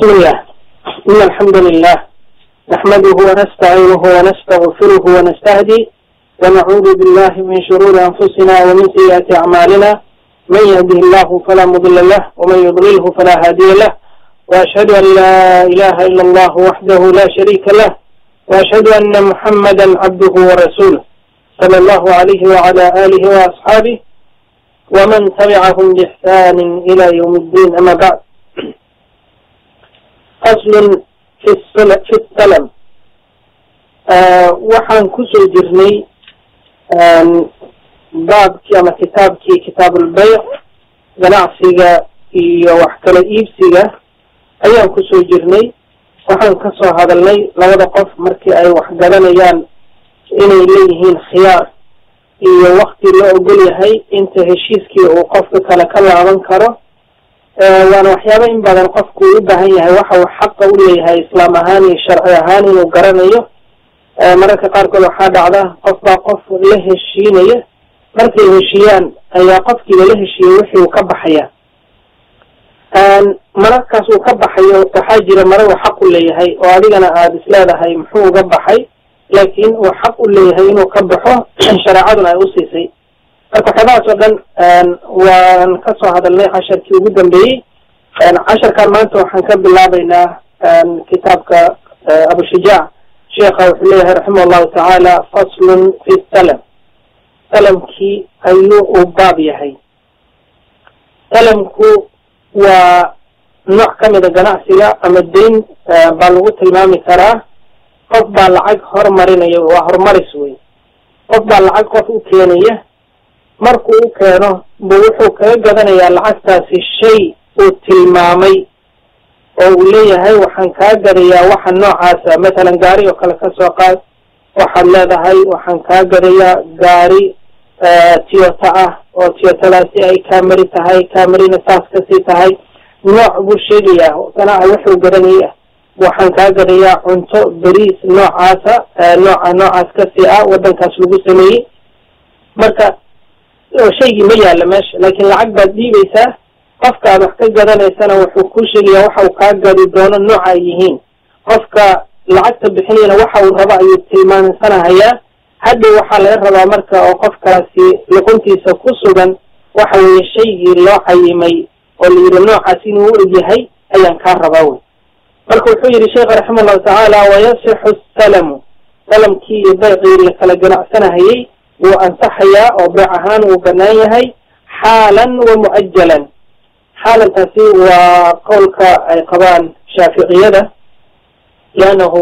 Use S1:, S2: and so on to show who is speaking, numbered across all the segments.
S1: بسم الله. إن الحمد لله نحمده ونستعينه ونستغفره ونستهدي ونعوذ بالله من شرور أنفسنا ومن سيئات أعمالنا. من يهده الله فلا مضل له ومن يضلله فلا هادي له، وأشهد أن لا إله إلا الله وحده لا شريك له، وأشهد أن محمدا عبده ورسوله صلى الله عليه وعلى آله وأصحابه ومن تبعهم بإحسان إلى يوم الدين. أما بعد، فصل في السلم. waxaan kusoo jirnay baabkii ama kitaabkii kitaabulbayc, ganacsiga iyo wax kala iibsiga ayaan kusoo jirnay. waxaan ka soo hadalnay labada qof markii ay wax gadanayaan inay leeyihiin khiyaar iyo waqti la ogol yahay inta heshiiskii uu qofka kale ka laaban karo. waana waxyaaba in badan qofku u baahan yahay waxa uu xaqa u leeyahay islaam ahaan iyo sharci ahaan inuu garanayo. mararka qaarkood waxaa dhacda qof baa qof la heshiinaya, markay heshiiyaan ayaa qofkii lala heshiiyey wixii uu ka baxaya. mararkaas uu ka baxayo waxaa jira mara uu xaq u leeyahay oo adigana aada isleedahay muxuu uga baxay, laakiin uu xaq u leeyahay inuu ka baxo shareecaduna ay u siisay. marka waxyaabahaas oo dhan waan ka soo hadalnay casharkii ugu dambeeyey. casharkan maanta waxaan ka bilaabaynaa kitaabka abushujaac. sheekha wuxuu leeyahay raximah allahu tacaala, faslun fi salam. salamkii ayuu uu baab yahay. salamku waa nooc ka mida ganacsiga ama deyn baa lagu tilmaami karaa. qof baa lacag hormarinaya, waa horumaris wey. qof baa lacag qof u keenaya, markuu u keeno bu wuxuu kaga gadanayaa lacagtaasi shay uu tilmaamay oo uu leeyahay waxaan kaa gadayaa waxa noocaasa. matalan gaari oo kale ka soo qaad, waxaad leedahay waxaan kaa gadayaa gaari tiyota ah oo tiyotadaasi ay kaamari tahay, kaamarina saas kasii tahay. nooc buu sheegayaa ganaaca wuxuu gadanaya. waxaan kaa gadayaa cunto beriis noocaasa, noocaas kasii ah, wadankaas lagu sameeyey. marka shaygii ma yaalla meesha, laakiin lacag baad dhiibaysaa. qofka aad wax ka gadanaysana wuxuu ku sheegayaa waxa uu kaa gadi doono nooca ay yihiin. qofka lacagta bixinayana waxa uu rabo ayuu tilmaamsanahayaa. hadda waxaa laga rabaa marka oo qofkaasi luquntiisa ku sugan waxa weeye shaygii loo cayimay oo la yidhi noocaas inuu u egyahay ayaan kaa rabaa wey. marka wuxuu yidhi sheekha raxima allahu tacaala, wayasixu salamu. salamkii iyo baycii la kala ganacsanahayey wuu ansaxayaa oo beec ahaan wuu banaan yahay, xaalan wa mu'ajalan. xaalantaasi waa qowlka ay qabaan shaaficiyada, liannahu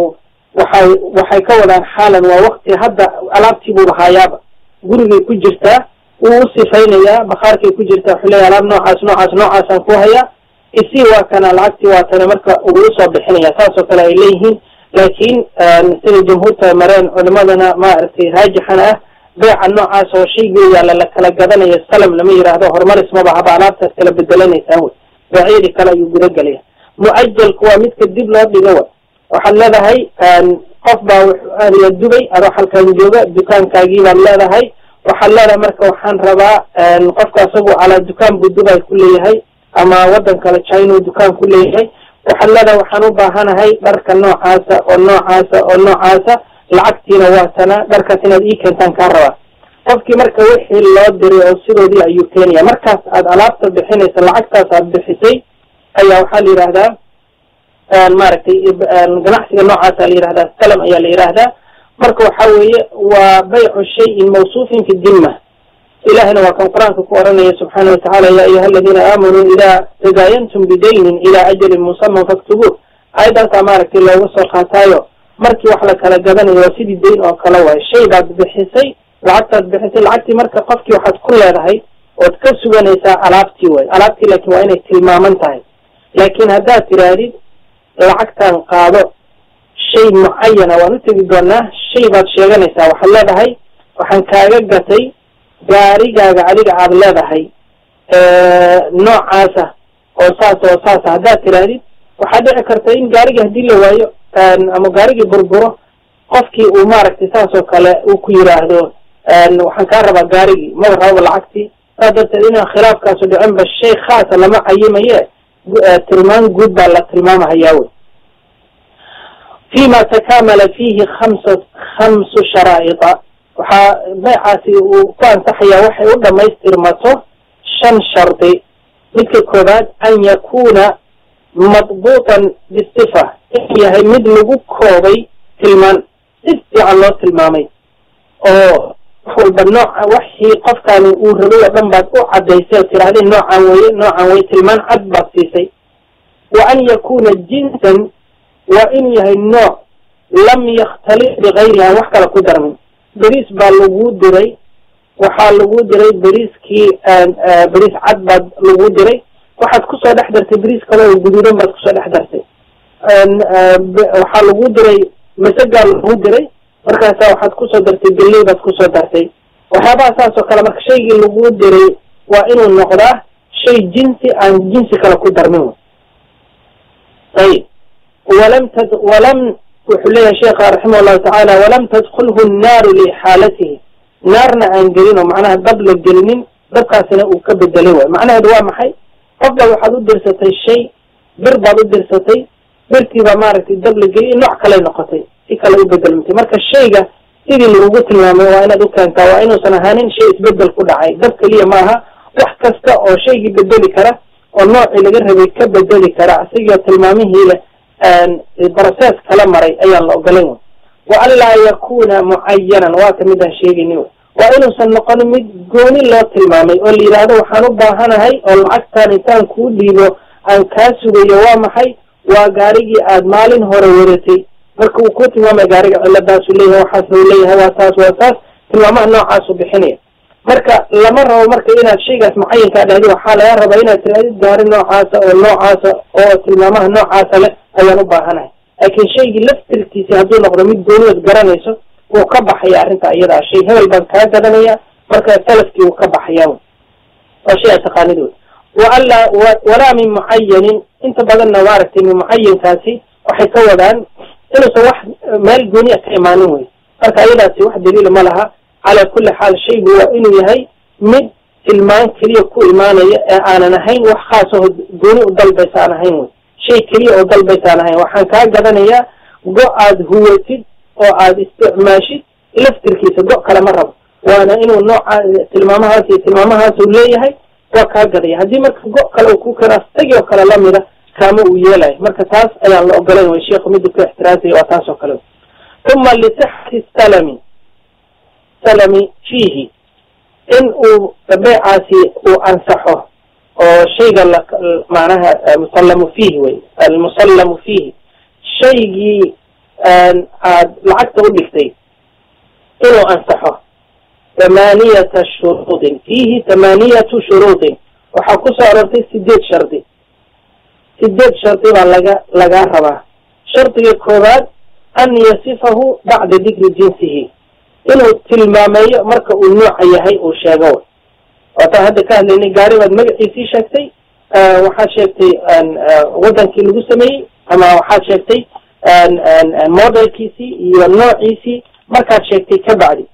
S1: waxay ka wadaan xaalan waa waqti hadda alaabtii buu lahaayaaba, gurigay ku jirtaa, wuu u sifaynayaa, bakhaarkay ku jirtaa, wuxuu leeyahay alaab noocaasaan ku hayaa, isii waa kana lacagtii waa tane, marka uu usoo bixinaya. saasoo kale ay leeyihiin, laakiin sida jumhuurta mareen culimadana maaragtay raajixana ah, beeca noocaas oo shaygii yaalla la kala gadanayo salam lama yidhaahdo, horumaris maba haba alaabtaas kala bedelanaysaa wey. beecyadii kale ayuu gudagelaya. mu'ajalku waa midka dib loo dhigo wa. waxaad leedahay qof baa aadaya dubay, adoo halkan jooga, dukaankaagii baad leedahay. waxaad leedahay marka waxaan rabaa, qofka asagu calaa dukaan buu dubay ku leeyahay, ama wadan kale china dukaan ku leeyahay. waxaad leedahay waxaan u baahanahay dharka noocaasa oo noocaasa oo noocaasa, lacagtiina waa tana, dharkaas inaad ii keentaan kaa rabaa. qofkii marka wixii loo diray oo sidoodii ayuu keenaya. markaas aad alaabta bixinaysa, lacagtaas aad bixisay ayaa waxaa la yidhaahdaa maaragtay ganacsiga noocaasa la yidhahdaa salam ayaa la yidhaahdaa. marka waxa weeye waa baycu shayin mawsuufin fi dimma. ilahina waa kan qur-aanka ku oranaya subxaana watacaala, ya ayuha aladiina aamanuu idaa tadaayantum bidaynin ilaa ajalin musaman faktubuuh. aayadaasaa maaragtay looga soo qaataayo markii wax la kala gadanayo waa sidii dayn oo kale waay. shay baad bixisay, lacagtaad bixisay, lacagtii marka qofkii waxaad ku leedahay ood ka suganaysaa alaabtii way. alaabtii laakiin waa inay tilmaaman tahay. laakiin haddaad tirahdid lacagtaan qaado shay mucayana, waan u tegi doonaa, shay baad sheeganaysaa. waxaad leedahay waxaan kaaga gatay gaarigaaga adiga aad leedahay noocaasa oo saasa. haddaad tirahdid waxaad dhici karta in gaariga haddii la waayo ama gaarigii burburo, qofkii uu maaragtay saasoo kale uu ku yidhaahdo waxaan kaa rabaa gaarigii, maba rababa lacagtii. saas darteed inaan khilaafkaasu dhicinba shay khaasa lama cayimaye, tilmaan guud baa la tilmaamahayaa wey فيما تكامل فيه خمس شرائط waxaa baycaasi uu ku ansaxaya waxay u dhamaystirmato 5 shardi midka koobaad an yakuna madbuutan bisifa inuu yahay mid lagu koobay tilmaan si fiican loo tilmaamay oo walba nooca wixii qofkaani uu rabay oo dhan baad u cadaysay oo tirahdeen noocan weeye tilmaan cad baad siisay wa an yakuna jinsan wa in yahay nooc lam yakhtalif bighayriha wax kala ku darmin bariis baa lagu diray waxaa lagu diray bariiskii bariis cad baad lagu diray waxaad ku soo dhex dartay bariis kale oo guduudan baad ku soo dhex dartay waxaa lagu diray masagaa lagu diray markaasa waxaad ku soo dartay galley baad ku soo dartay waxyaabaha saas oo kale marka shaygii lagu diray waa inuu noqdaa shay jinsi aan jinsi kale ku darmin ayib ولم وحليها شيخ رحمه الله تعالى ولم تدخله النار لحالته نارنا أنجلينه معناها قبل الجلمين بقى سنة وكبد دلوة معناها دواء محي قبل وحدو درستي الشيء بربا درستي برتي بمارتي قبل الجلمين نوع كلا نقطي في كلا يبدل متي مركز الشيء سيدي اللي وقت المامي وأنا دو كان كوائنه سنهانين شيء يتبدل كل عاي قبل لي ماها وحكستا أو شيء يبدل كرا والنوع اللي قرها بيكبدل كرا سيجة المامي هي البرساس كلام مري أي الله قالوا وألا يكون معينا واتمدا شيء نيو وإنه سنقل مد جوني الله تلمامي واللي هذا وحنوبة هنا هاي والعكس نتان كودينه أن كاسو يوام هاي وقارجي أدمال هورورتي مركو كوتي وما قارج على باس ليه وحسن ليه واساس تلمامه نوع عاصو بحنيه مركا لمرة ومركا إلى شيء معين كان هذه وحالة يا رب إلى تلاقي دار النوع عاصة والنوع عاصة أو تلمامه نوع عاصة له أيا نباهنا لكن شيء لفت الكيسي هذول نقرمي دوني جرانيسو وقبح يا أنت أيضا شيء هذا البنك هذا دنيا مركا ثلاثة وقبح يوم وشيء تقاليدون ولا من معين أنت بدلنا وارث من معين كاسي وحيكون عن إنه سواح مال دنيا كإيمانوي مركا أيضا سواح دليل مالها على كل حال شيء هو إنه يهي مد المان كليه كل إيمانية أنا نهين وخاصه دوني وضل بس أنا هين شيء كليه وضل بس أنا هين وحن كان جدنا قعد هو تد أو عاد استعماشي لفتر كيس قع كلام الرب وأنا إنه نوع تلمامها سوليه هاي وكان جديه هذه مركز قع كلام كوكرا استجوا كلام مذا كانوا ويلاي مركز تاس أي الله أقبله والشيخ مدك احترازي وتاس وكلام ثم لصحة السلمي فيه إن بيعاسي وأنصحه أو شيء معناها مسلم فيه المسلم فيه شيء العكس ودكتي إنه أنصحه 8 شروط فيه 8 شروط وحكوس عرفتي 6 شرطي 6 شرطي لغا ربا شرط الكوبات أن يصفه بعد ذكر جنسه إنه تلمامي مركا النوع يهي أو شاقوي وهذا كان لأني قاربا مقعي في شاكتي وحاد شاكتي ودن كي لغو سمي أما وحاد شاكتي موديل كيسي النوع عيسي مركا شاكتي كبعدي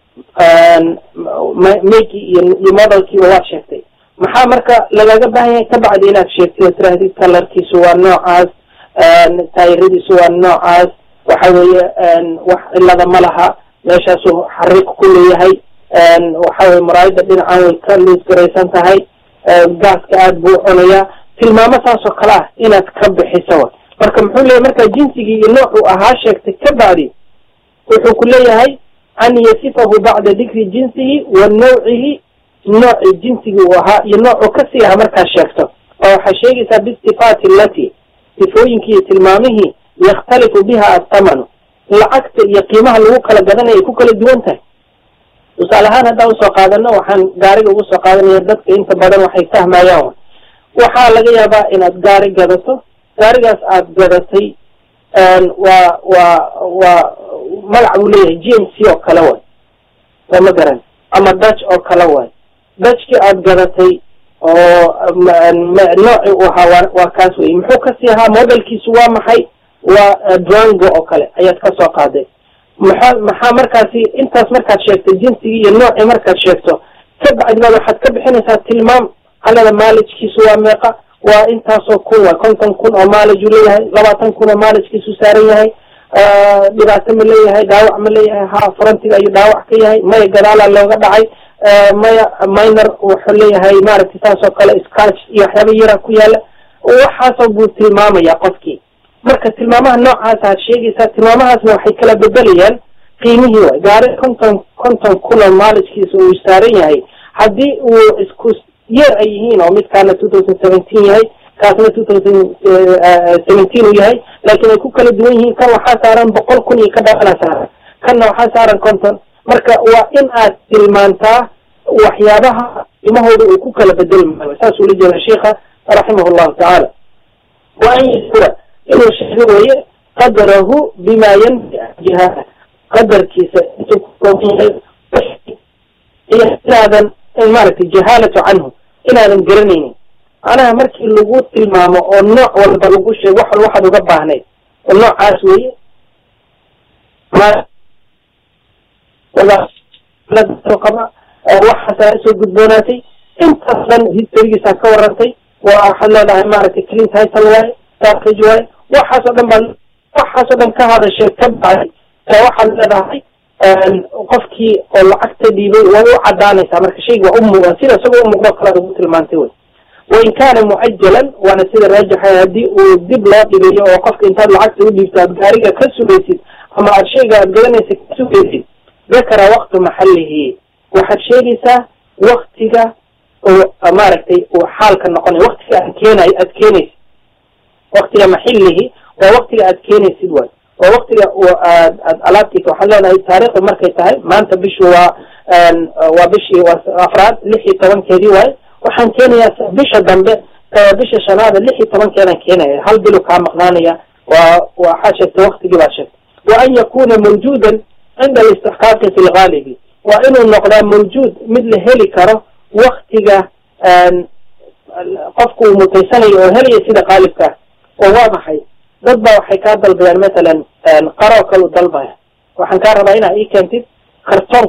S1: ميكي يموديل كي وواد شاكتي محا مركا لغاقا باهي كبعدي إناك شاكتي وتراهدي كالر كي سوى النوع عاز تايردي سوى النوع عاز وحاوي إلا ذا ملها meeshaasuu xariiq ku leeyahay waxaa maraayada dhinacaan ka luus garaysan tahay gaaska aad buu cunayaa tilmaamo saasoo kale ah inaad ka bixiso marka muxuu leeyahay markaa jinsigii iyo noocuu ahaa sheegtay ka bacdi wuxuu ku leeyahay an yasifahu bacda dikri jinsihi wa nawcihi noocii jinsigii uu ahaa iyo noocuu kasii aha markaa sheegto oo waxaa sheegaysaa bistifaati allati sifooyinkii iyo tilmaamihii yakhtalifu biha athamanu lacagta iyo qiimaha lagu kala gadanaya ay ku kala duwan tahay tusaale ahaan haddaan usoo qaadano waxaan gaariga ugu soo qaadanaya dadka inta badan waxay fahmayaan waxaa laga yaabaa inaad gaari gadato gaarigaas aad gadatay waa magac buu leeyahay GMC oo kale way ma garan ama Dutch oo kale way Dutchkii aad gadatay oo nooci uu ahaa waa kaas wey muxuu ka sii ahaa modelkiisu waa maxay ودرانجو أو كله أيات كسر قاعدة محا مركزي أنت مركز شيكت جنسي النوع مركز شيكته تبع إذا حد كبح نسات تلمام على المالك كي سوى ميقا وإنتاسو كون وكنتم كون أو مالج ليها لباتن كون مالج كيسو ساريها dhibaato ma leeyahay dhaawac ma leeyahay ha frontiga iyo dhaawac ka yahay maya gadaala looga dhacay maya minor wuxuu leeyahay maaragtay taasoo kale scratch iyo waxyaaba yara ku yaala waxaasoo buu tilmaamaya qofkii marka tilmaamaha noocaas aad sheegaysaa tilmaamahaasna waxay kala bedelayaan qiimihii waay gaari konton kuna maalishkiisa uu saaran yahay haddii uu isku yeer ay yihiin oo midkaana 2017 yahay kaasna 2017 uu yahay laakiin ay ku kala duwan yihiin kan waxaa saaran 100 kun iyo ka dhaqana saaran kanna waxaa saaran konton marka waa in aad tilmaantaa waxyaabaha qiimahooda uu ku kala bedelmayo saas uu la jeedaa sheekha rahimahullahu ta'ala wa an yashkura inuu sheegayo qadarahu bima yanfi jihada qadarkiisa intuu ku kooban yahay inaadan maaragtay jahaalatu canhu inaadan garanaynin أنا مركي اللغوط الماما أو النوع والبلغوش واحد وقبعني النوع عاسوي ما ولا رقبة وحسا اسو قدبوناتي انت اصلا هيستوريجي ساكورنتي وحلا لها مارتي كلينت هاي سلواي تاقي جواي وحسا دم كهذا الشيء تبعي وحل لها وقفكي والعكت ديبي وهو عداني سامرك شيء وأمه وسيلة سوى أمه قرأ ربوط المانتوي وإن كان مؤجلا وأنا سيد الراجح هذه ودب لا تبيه وقفك إنتاج العكس ودي بتابقاريك كسوليسيد أما الشيء قادرين كسوليسيد ذكر وقت محله وحد شيء وقتك وماركتي وحالك النقل وقتك أتكيني وقتك محله ووقتك أتكيني سيدوان ووقتك وألابتك وحلنا التاريخ المركزي ما أنت وبشي وأفراد لحي طوان كذي waxaan keenayaa bisha dambe bisha shanaada 16 keenan keenaya hal bilo ka maqnaanaya waa xashata waqtiga baashay wa an yakuna mawjudan inda al-istihqaq fi al-ghalib wa inuu noqdo mawjud mid la heli karo waqtiga qofku mutaysanayo oo helaya sida qalibka oo waadahay dad ba waxay ka dalbayaan mesela qaro kale dalbaya waxaan ka rabaa inaa ii keentid kartoon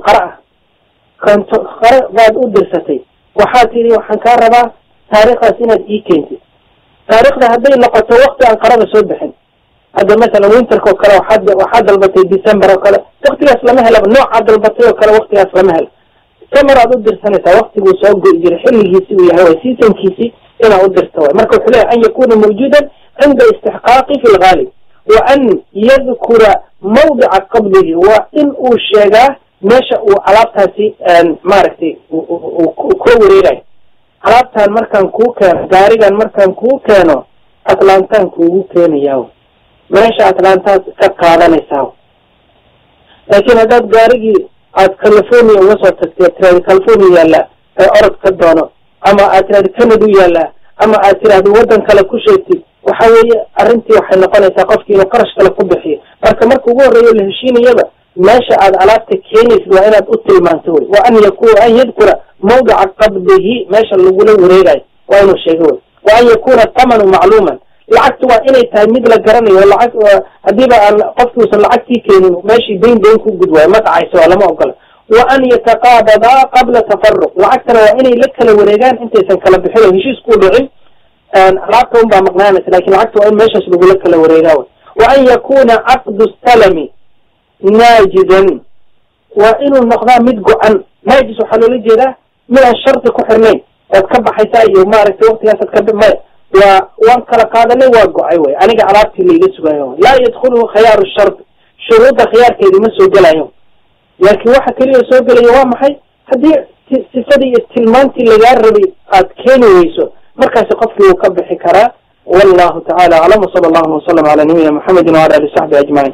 S1: qara baad u dirsatay وحاتي وحن كاربا تاريخ سنة إيكينتي تاريخ ده هذي نقطة وقت عن قرابة سودحين هذا مثلا وينتر كوكلا وحد البطي ديسمبر وكلا وقت أسلمها لما نوع عد البطي وكلا وقت أسلمها كم رأى ضد السنة وقت وسوق يجرحين الهيسي هو سيسن كيسي إلى ضد السوى مركز حلاه أن يكون موجودا عند استحقاقه في الغالب وأن يذكر موضع قبله وإن أشياء meesha uu alaabtaasi maaragtay ku wareegay alaabtaan markaan ku keeno gaarigan markaan ku keeno atlantaan kuugu keenayaa meesha atlantaas ka qaadanaysaa laakiin haddaad gaarigii aad California uga soo tagtay California yaala orod ka doono ama aad tiraahdo Canada yaala ama aad tiraahdo wadan kale ku sheegtid waxa weeye arrintii waxay noqonaysaa qofkii inuu qarash kale ku bixiyo marka ugu horeeyo la heshiinayaba ماشي على آلات كينيس وأنا أتل مانتوي وأن يذكر موضع قبضه ماشي اللي يقوله وريراي وأنه شيء وأن يكون الثمن معلوما العكس وإني تلميذ لجرني ولا عكس هديبا قفت وصل العكس كينو ماشي بين كل جدوى ما تعيسوا ولا ما أقول وأن يتقابضا قبل تفرق العكس وإني لك الوريجان أنت سنكلم بحلو هشيس كل غير العكس هم بمقنانة لكن العكس وإن ماشي يقول لك الوريجان وأن يكون عقد السلم ناجدا وإنه النقضاء مدقعا ناجس وحلول الجيدة من الشرط كحرمين وتكبح حيثاي ومارك وقت ياسد كبه ماء وانكر قادة لي واقع أيوة أنا قعرابتي اللي يسوى يوم لا يدخله خيار الشرط شروط خيار كيدي مسوى جلا يوم لكن واحد كلي يسوى جلا يوم حي هدي سفدي التلمانتي اللي يقربي قد كانوا يسوى مركز قفل وكبح كرا والله تعالى أعلم وصلى الله وسلم على نبينا محمد وعلى آله وصحبه أجمعين